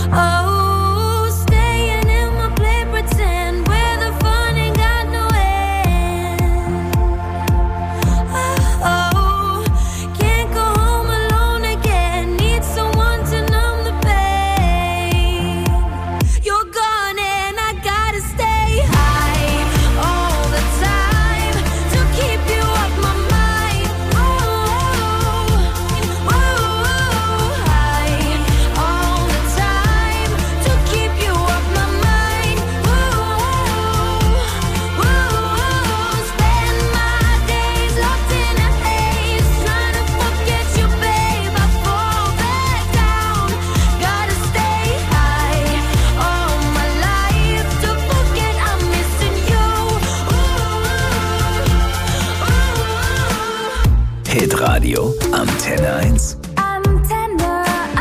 Oh, staying in my play pretend where the fun ain't got no end. Oh, can't go home alone again. Need someone to numb the pain. You're gone and I gotta stay high all the time to keep you off my mind. High all the time to keep you off my mind. Spend my days locked in a haze, trying to forget you, babe. I fall back down. Gotta stay high all my life to forget I'm missing you. Hitradio Antenne 1. Antenne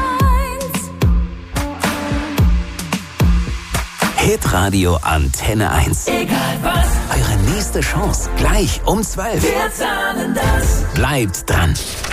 1. Hitradio Antenne 1. Egal was, Eure nächste Chance gleich um 12. wir zahlen das. Bleibt dran.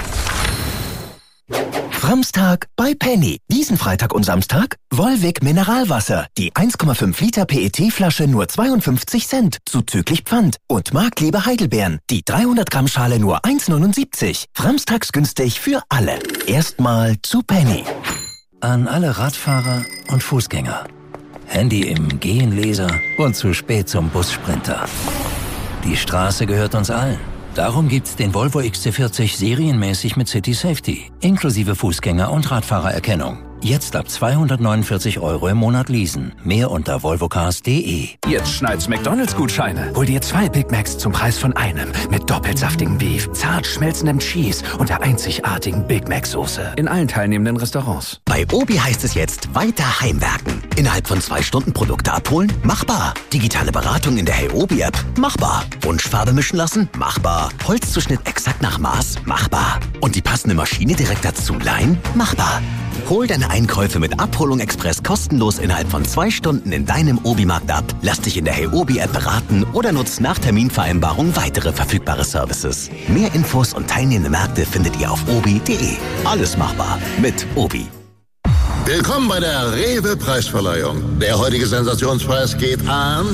Framstag bei Penny. Diesen Freitag und Samstag Volvic Mineralwasser. Die 1,5 Liter PET-Flasche nur 52 Cent, zuzüglich Pfand. Und Marktliebe Heidelbeeren. Die 300 Gramm Schale nur 1,79. Framstags günstig für alle. Erstmal zu Penny. An alle Radfahrer und Fußgänger. Handy im Gehenleser und zu spät zum Bussprinter. Die Straße gehört uns allen. Darum gibt's den Volvo XC40 serienmäßig mit City Safety, inklusive Fußgänger- und Radfahrererkennung. Jetzt ab 249 € im Monat leasen. Mehr unter volvocars.de. Jetzt schneid's McDonalds-Gutscheine. Hol dir 2 Big Macs zum Preis von einem. Mit doppelsaftigem Beef, zart schmelzendem Cheese und der einzigartigen Big Mac-Soße. In allen teilnehmenden Restaurants. Bei Obi heißt es jetzt weiter heimwerken. Innerhalb von 2 Stunden Produkte abholen? Machbar. Digitale Beratung in der Hey Obi-App? Machbar. Wunschfarbe mischen lassen? Machbar. Holzzuschnitt exakt nach Maß? Machbar. Und die passende Maschine direkt dazu leihen? Machbar. Hol deine Einkäufe mit Abholung Express kostenlos innerhalb von 2 Stunden in deinem Obi-Markt ab. Lass dich in der Hey Obi-App beraten oder nutz nach Terminvereinbarung weitere verfügbare Services. Mehr Infos und teilnehmende Märkte findet ihr auf obi.de. Alles machbar mit Obi. Willkommen bei der Rewe-Preisverleihung. Der heutige Sensationspreis geht an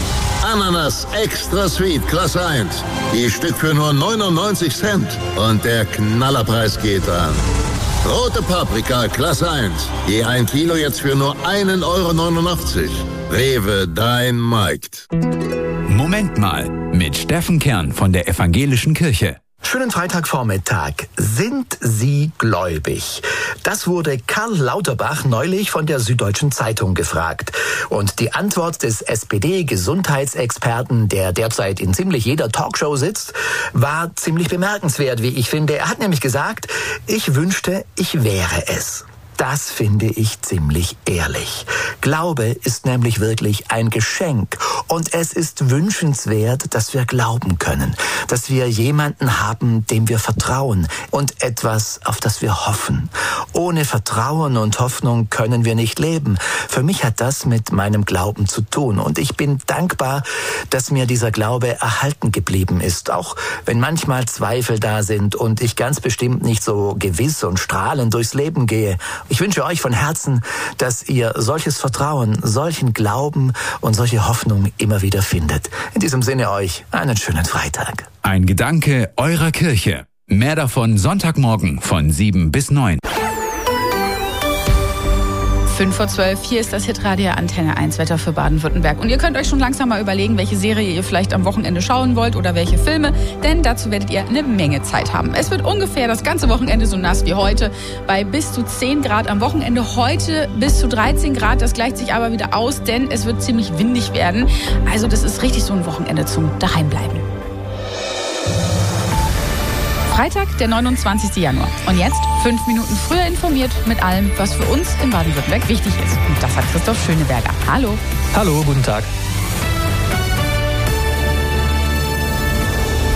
Ananas Extra Sweet Klasse 1. Die Stück für nur 99 Cent. Und der Knallerpreis geht an Rote Paprika Klasse 1. Je 1 Kilo jetzt für nur 1,89 €. Rewe, dein Markt. Moment mal, mit Steffen Kern von der Evangelischen Kirche. Schönen Freitagvormittag. Sind Sie gläubig? Das wurde Karl Lauterbach neulich von der Süddeutschen Zeitung gefragt. Und die Antwort des SPD-Gesundheitsexperten, der derzeit in ziemlich jeder Talkshow sitzt, war ziemlich bemerkenswert, wie ich finde. Er hat nämlich gesagt, ich wünschte, ich wäre es. Das finde ich ziemlich ehrlich. Glaube ist nämlich wirklich ein Geschenk. Und es ist wünschenswert, dass wir glauben können. Dass wir jemanden haben, dem wir vertrauen. Und etwas, auf das wir hoffen. Ohne Vertrauen und Hoffnung können wir nicht leben. Für mich hat das mit meinem Glauben zu tun. Und ich bin dankbar, dass mir dieser Glaube erhalten geblieben ist. Auch wenn manchmal Zweifel da sind und ich ganz bestimmt nicht so gewiss und strahlend durchs Leben gehe. Ich wünsche euch von Herzen, dass ihr solches Vertrauen, solchen Glauben und solche Hoffnung immer wieder findet. In diesem Sinne euch einen schönen Freitag. Ein Gedanke eurer Kirche. Mehr davon Sonntagmorgen von 7 bis 9. 5:12, hier ist das Hitradio Antenne 1 Wetter für Baden-Württemberg. Und ihr könnt euch schon langsam mal überlegen, welche Serie ihr vielleicht am Wochenende schauen wollt oder welche Filme, denn dazu werdet ihr eine Menge Zeit haben. Es wird ungefähr das ganze Wochenende so nass wie heute, bei bis zu 10 Grad am Wochenende, heute bis zu 13 Grad, das gleicht sich aber wieder aus, denn es wird ziemlich windig werden. Also das ist richtig so ein Wochenende zum Daheimbleiben. Freitag, der 29. Januar. Und jetzt 5 Minuten früher informiert mit allem, was für uns in Baden-Württemberg wichtig ist. Und das hat Christoph Schöneberger. Hallo. Hallo, guten Tag.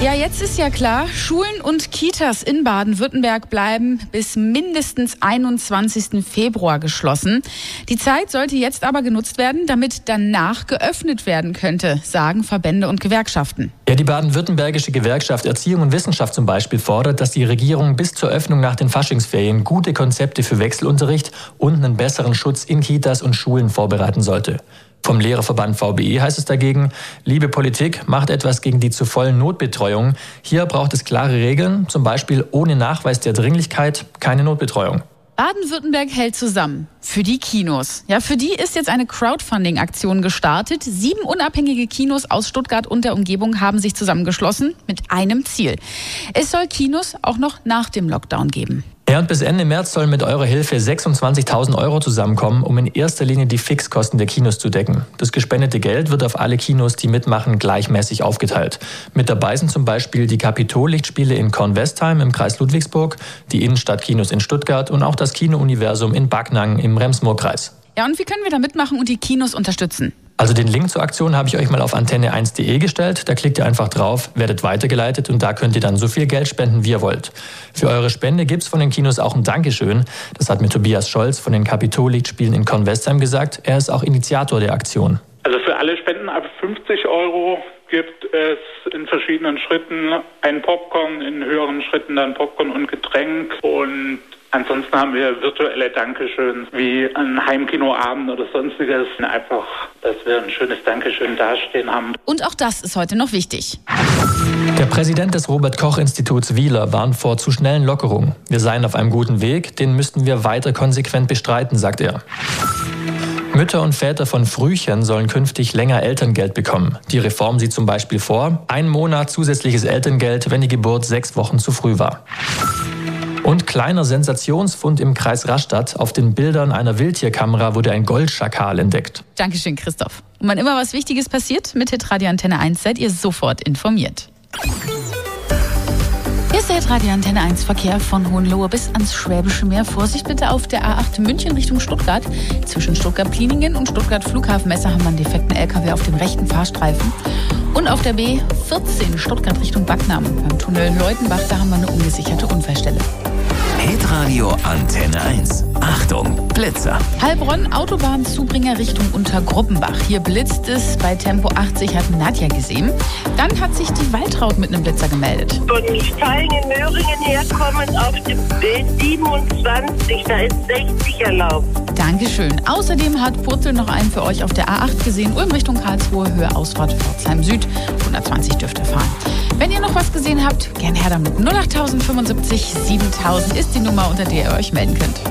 Ja, jetzt ist ja klar, Schulen und Kitas in Baden-Württemberg bleiben bis mindestens 21. Februar geschlossen. Die Zeit sollte jetzt aber genutzt werden, damit danach geöffnet werden könnte, sagen Verbände und Gewerkschaften. Ja, die baden-württembergische Gewerkschaft Erziehung und Wissenschaft zum Beispiel fordert, dass die Regierung bis zur Öffnung nach den Faschingsferien gute Konzepte für Wechselunterricht und einen besseren Schutz in Kitas und Schulen vorbereiten sollte. Vom Lehrerverband VBE heißt es dagegen, liebe Politik, macht etwas gegen die zu vollen Notbetreuung. Hier braucht es klare Regeln, zum Beispiel ohne Nachweis der Dringlichkeit keine Notbetreuung. Baden-Württemberg hält zusammen. Für die Kinos. Ja, für die ist jetzt eine Crowdfunding-Aktion gestartet. 7 unabhängige Kinos aus Stuttgart und der Umgebung haben sich zusammengeschlossen mit einem Ziel. Es soll Kinos auch noch nach dem Lockdown geben. Ja, und bis Ende März sollen mit eurer Hilfe 26.000 € zusammenkommen, um in erster Linie die Fixkosten der Kinos zu decken. Das gespendete Geld wird auf alle Kinos, die mitmachen, gleichmäßig aufgeteilt. Mit dabei sind zum Beispiel die Capitol-Lichtspiele in Kornwestheim im Kreis Ludwigsburg, die Innenstadtkinos in Stuttgart und auch das Kino-Universum in Backnang im Rems-Murr-Kreis. Ja, und wie können wir da mitmachen und die Kinos unterstützen? Also den Link zur Aktion habe ich euch mal auf antenne1.de gestellt. Da klickt ihr einfach drauf, werdet weitergeleitet und da könnt ihr dann so viel Geld spenden, wie ihr wollt. Für eure Spende gibt es von den Kinos auch ein Dankeschön. Das hat mir Tobias Scholz von den Capitol-Lichtspielen in Kornwestheim gesagt. Er ist auch Initiator der Aktion. Also für alle Spenden ab 50 € gibt es in verschiedenen Schritten ein Popcorn, in höheren Schritten dann Popcorn und Getränk und ansonsten haben wir virtuelle Dankeschöns wie ein Heimkinoabend oder sonstiges. Einfach, dass wir ein schönes Dankeschön dastehen haben. Und auch das ist heute noch wichtig. Der Präsident des Robert-Koch-Instituts Wieler warnt vor zu schnellen Lockerungen. Wir seien auf einem guten Weg, den müssten wir weiter konsequent bestreiten, sagt er. Mütter und Väter von Frühchen sollen künftig länger Elterngeld bekommen. Die Reform sieht zum Beispiel vor, 1 Monat zusätzliches Elterngeld, wenn die Geburt 6 Wochen zu früh war. Und kleiner Sensationsfund im Kreis Rastatt. Auf den Bildern einer Wildtierkamera wurde ein Goldschakal entdeckt. Dankeschön, Christoph. Und wann immer was Wichtiges passiert, mit Hitradio Antenne 1 seid ihr sofort informiert. Hier ist der Hitradio Antenne 1 Verkehr von Hohenlohe bis ans Schwäbische Meer. Vorsicht bitte auf der A8 München Richtung Stuttgart. Zwischen Stuttgart-Pliningen und Stuttgart-Flughafenmesse haben wir einen defekten LKW auf dem rechten Fahrstreifen. Und auf der B14 Stuttgart Richtung Backnang. Beim Tunnel Leutenbach, da haben wir eine ungesicherte Unfallstelle. Hitradio Antenne 1. Achtung, Blitzer. Heilbronn, Autobahnzubringer Richtung Untergruppenbach. Hier blitzt es. Bei Tempo 80 hat Nadja gesehen. Dann hat sich die Waltraud mit einem Blitzer gemeldet. Von Steingen-Möhringen herkommen auf dem B27, da ist 60 erlaubt. Dankeschön. Außerdem hat Purzel noch einen für euch auf der A8 gesehen. Ulm Richtung Karlsruhe, Höhe Ausfahrt Pforzheim Süd. 120 dürft ihr fahren. Wenn ihr noch was gesehen habt, gern her damit. 08075 7000 ist die Nummer, unter der ihr euch melden könnt.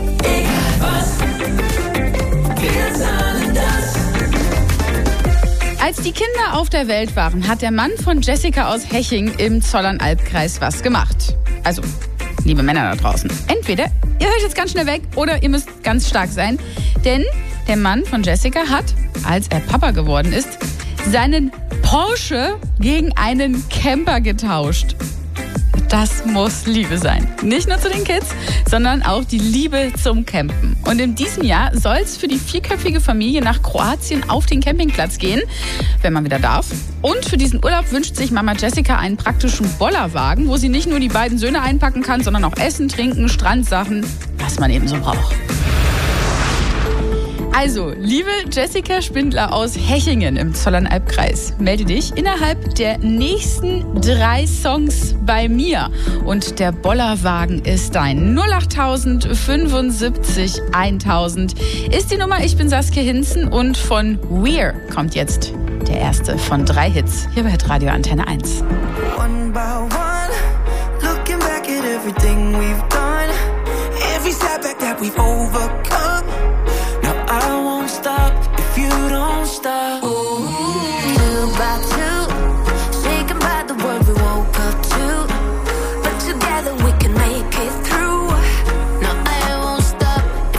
Als die Kinder auf der Welt waren, hat der Mann von Jessica aus Heching im Zollernalbkreis was gemacht. Also, liebe Männer da draußen, entweder ihr hört jetzt ganz schnell weg oder ihr müsst ganz stark sein. Denn der Mann von Jessica hat, als er Papa geworden ist, seinen Porsche gegen einen Camper getauscht. Das muss Liebe sein. Nicht nur zu den Kids, sondern auch die Liebe zum Campen. Und in diesem Jahr soll es für die 4-köpfige Familie nach Kroatien auf den Campingplatz gehen, wenn man wieder darf. Und für diesen Urlaub wünscht sich Mama Jessica einen praktischen Bollerwagen, wo sie nicht nur die beiden Söhne einpacken kann, sondern auch Essen, Trinken, Strandsachen, was man eben so braucht. Also, liebe Jessica Spindler aus Hechingen im Zollernalbkreis, melde dich innerhalb der nächsten 3 Songs bei mir. Und der Bollerwagen ist dein. 08000 75 1000 ist die Nummer. Ich bin Saskia Hinzen und von Weir kommt jetzt der erste von 3 Hits hier bei Hitradio Antenne 1. One by one, looking back at everything we've done, every setback that we've overcome. Now I won't stop if you don't stop. Ooh, 2 by